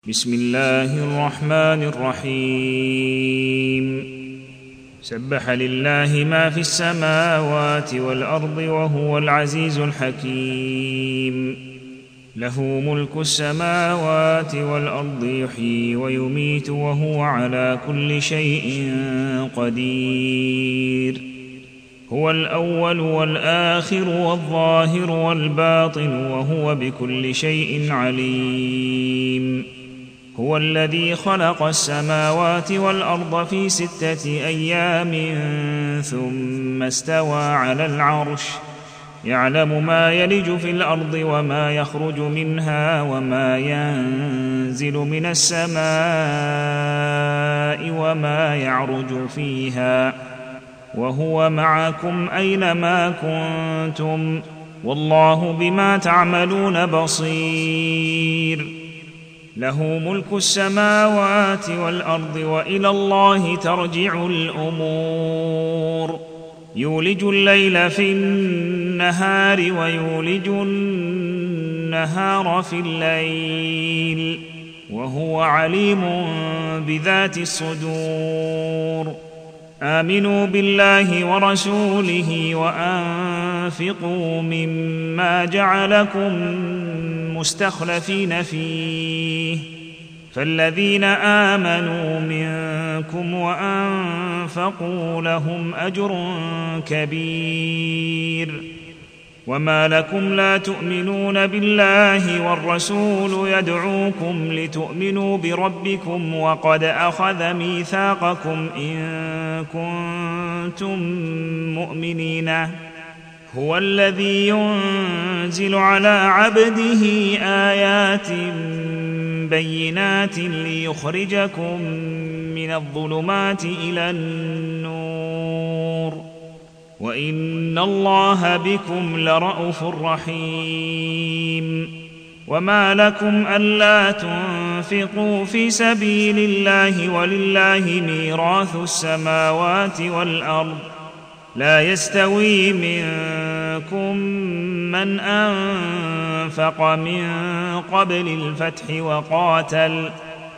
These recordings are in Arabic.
بسم الله الرحمن الرحيم سبح لله ما في السماوات والأرض وهو العزيز الحكيم له ملك السماوات والأرض يحيي ويميت وهو على كل شيء قدير هو الأول والآخر والظاهر والباطن وهو بكل شيء عليم هو الذي خلق السماوات والأرض في 6 أيام ثم استوى على العرش يعلم ما يلج في الأرض وما يخرج منها وما ينزل من السماء وما يعرج فيها وهو معكم أينما كنتم والله بما تعملون بصير له ملك السماوات والأرض وإلى الله ترجع الأمور يولج الليل في النهار ويولج النهار في الليل وهو عليم بذات الصدور آمنوا بالله ورسوله وأنفقوا مما جعلكم مستخلفين فيه فالذين آمنوا منكم وأنفقوا لهم أجر كبير وما لكم لا تؤمنون بالله والرسول يدعوكم لتؤمنوا بربكم وقد أخذ ميثاقكم إن كنتم مؤمنين هو الذي ينزل على عبده آيات بينات ليخرجكم من الظلمات إلى النور وإن الله بكم لرءوف رحيم وما لكم ألا تنفقوا في سبيل الله ولله ميراث السماوات والأرض لا يستوي منكم من أنفق من قبل الفتح وقاتل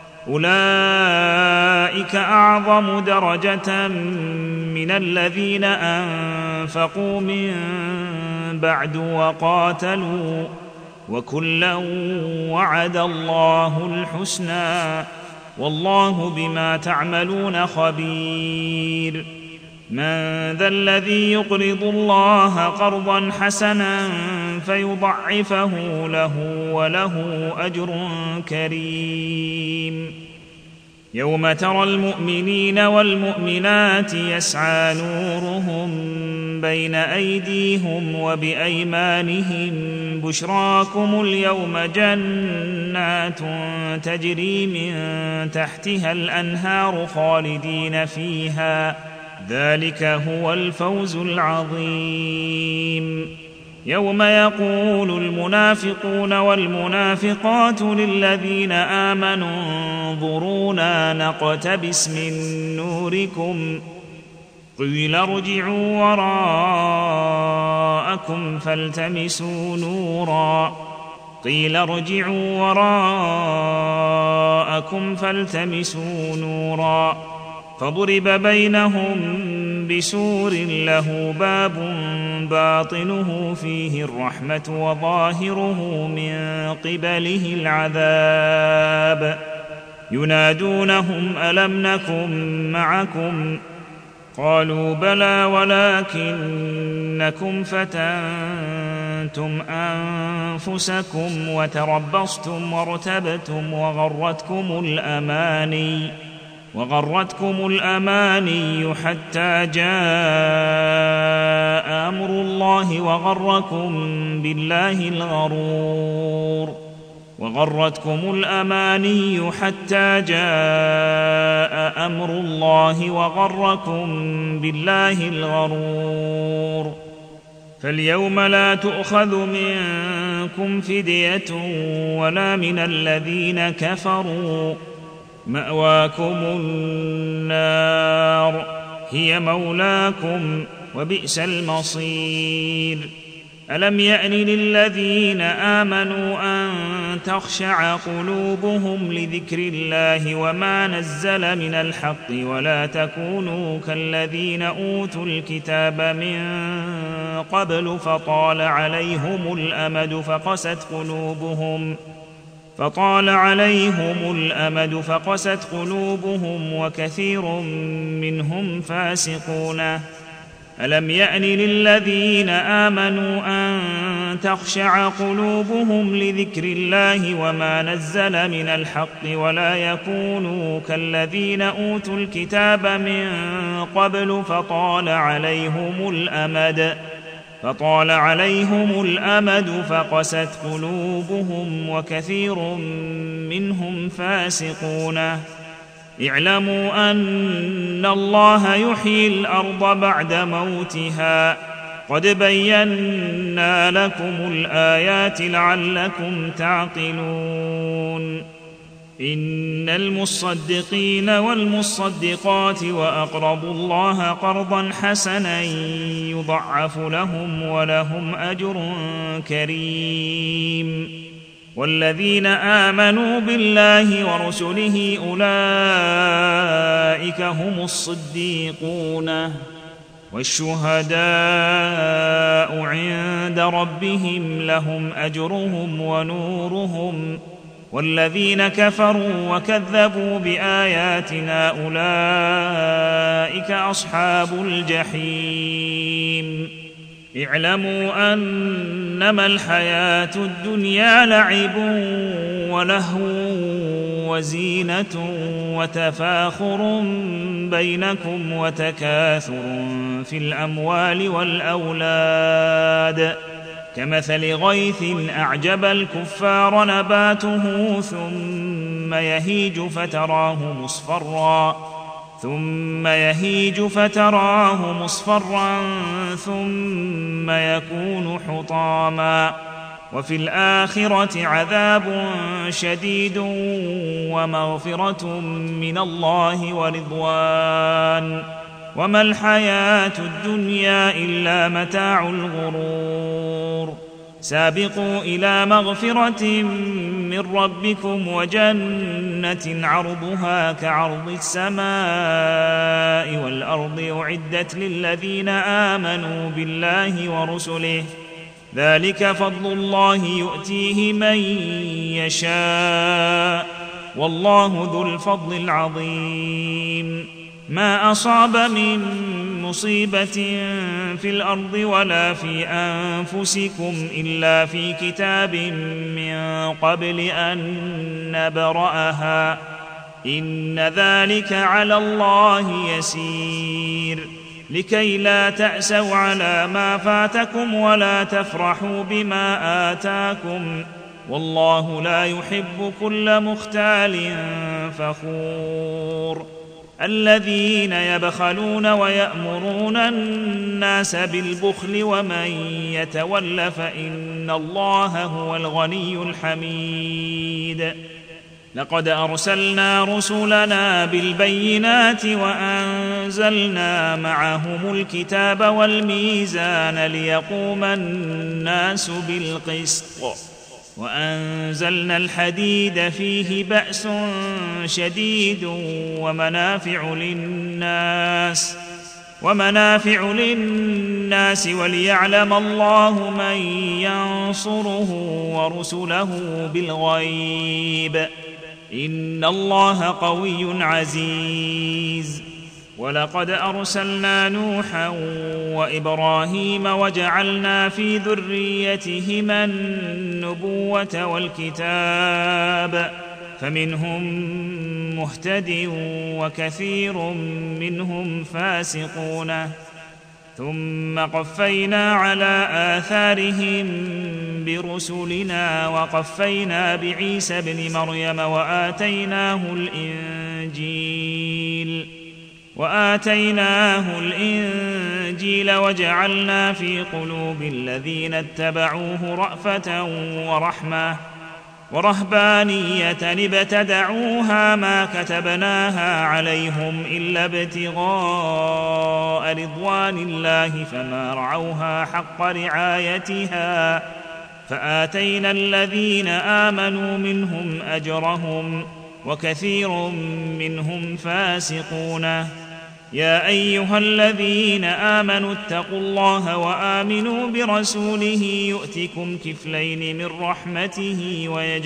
أولئك أعظم درجة من الذين أنفقوا من بعد وقاتلوا وكلا وعد الله الحسنى والله بما تعملون خبير من ذا الذي يقرض الله قرضا حسنا فيضعفه له وله أجر كريم يوم ترى المؤمنين والمؤمنات يسعى نورهم بين أيديهم وبأيمانهم بشراكم اليوم جنات تجري من تحتها الأنهار خالدين فيها ذلك هو الفوز العظيم يوم يقول المنافقون والمنافقات للذين آمنوا انظرونا نقتبس من نوركم قيل ارجعوا وراءكم فالتمسوا نورا فضرب بينهم بسور له باب باطنه فيه الرحمة وظاهره من قبله العذاب ينادونهم ألم نكن معكم قالوا بلى ولكنكم فتنتم أنفسكم وتربصتم وارتبتم وغرتكم الأماني حتى جاء أمر الله وغركم بالله الغرور فاليوم لا تؤخذ منكم فدية ولا من الذين كفروا مأواكم النار هي مولاكم وبئس المصير ألم يأن للذين آمنوا أن تخشع قلوبهم لذكر الله وما نزل من الحق ولا تكونوا كالذين أوتوا الكتاب من قبل فطال عليهم الأمد فقست قلوبهم وكثير منهم فاسقون. ألم يأن للذين آمنوا أن تخشع قلوبهم لذكر الله وما نزل من الحق ولا يكونوا كالذين أوتوا الكتاب من قبل فطال عليهم الأمد فقست قلوبهم وكثير منهم فاسقون. اعلموا أن الله يحيي الأرض بعد موتها قد بينا لكم الآيات لعلكم تعقلون. إن المصدقين والمصدقات وأقرضوا الله قرضا حسنا يضعف لهم ولهم أجر كريم. والذين آمنوا بالله ورسله أولئك هم الصديقون والشهداء عند ربهم لهم أجرهم ونورهم. والذين كفروا وكذبوا بآياتنا أولئك أصحاب الجحيم. اعلموا أنما الحياة الدنيا لعب ولهو وزينة وتفاخر بينكم وتكاثر في الأموال والأولاد كمثل غيث أعجب الكفار نباته ثم يهيج فتراه مصفرا ثم يكون حطاما وفي الآخرة عذاب شديد ومغفرة من الله ورضوان وما الحياة الدنيا إلا متاع الغرور. سابقوا إلى مغفرة من ربكم وجنة عرضها كعرض السماء والأرض أعدت للذين آمنوا بالله ورسله ذلك فضل الله يؤتيه من يشاء والله ذو الفضل العظيم. ما أصاب من مصيبة في الأرض ولا في أنفسكم إلا في كتاب من قبل أن نبرأها إن ذلك على الله يسير. لكي لا تأسوا على ما فاتكم ولا تفرحوا بما آتاكم والله لا يحب كل مختال فخور. الذين يبخلون ويأمرون الناس بالبخل ومن يتول فإن الله هو الغني الحميد. لقد أرسلنا رسلنا بالبينات وأنزلنا معهم الكتاب والميزان ليقوم الناس بالقسط وأنزلنا الحديد فيه بأس شديد ومنافع للناس وليعلم الله من ينصره ورسله بالغيب إن الله قوي عزيز. ولقد أرسلنا نوحا وإبراهيم وجعلنا في ذريتهما النبوة والكتاب فمنهم مهتد وكثير منهم فاسقون. ثم قفينا على آثارهم برسلنا وقفينا بعيسى ابن مريم وآتيناه الإنجيل وجعلنا في قلوب الذين اتبعوه رأفة ورهبانية ابتدعوها ما كتبناها عليهم إلا ابتغاء رضوان الله فما رعوها حق رعايتها فآتينا الذين آمنوا منهم أجرهم وكثير منهم فاسقون. يا أيها الذين آمنوا اتقوا الله وآمنوا برسوله يؤتكم كفلين من رحمته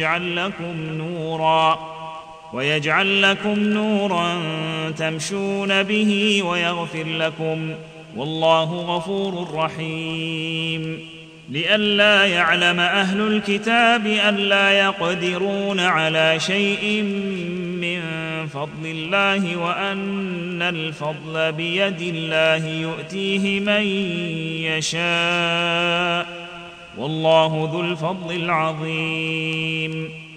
ويجعل لكم نورا تمشون به ويغفر لكم والله غفور رحيم. لئلا يعلم أهل الكتاب ألا يقدرون على شيء من فضل الله وأن الفضل بيد الله يؤتيه من يشاء والله ذو الفضل العظيم.